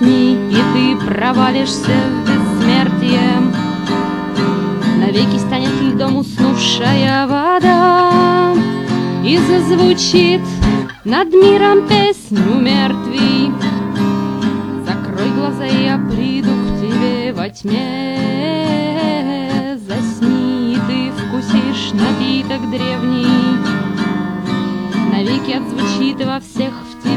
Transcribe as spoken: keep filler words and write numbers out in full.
Засни, и ты провалишься в бессмертие. Навеки станет льдом уснувшая вода, и зазвучит над миром песню мертвей. Закрой глаза, и я приду к тебе во тьме. Засни, и ты вкусишь напиток древний. Навеки отзвучит во всех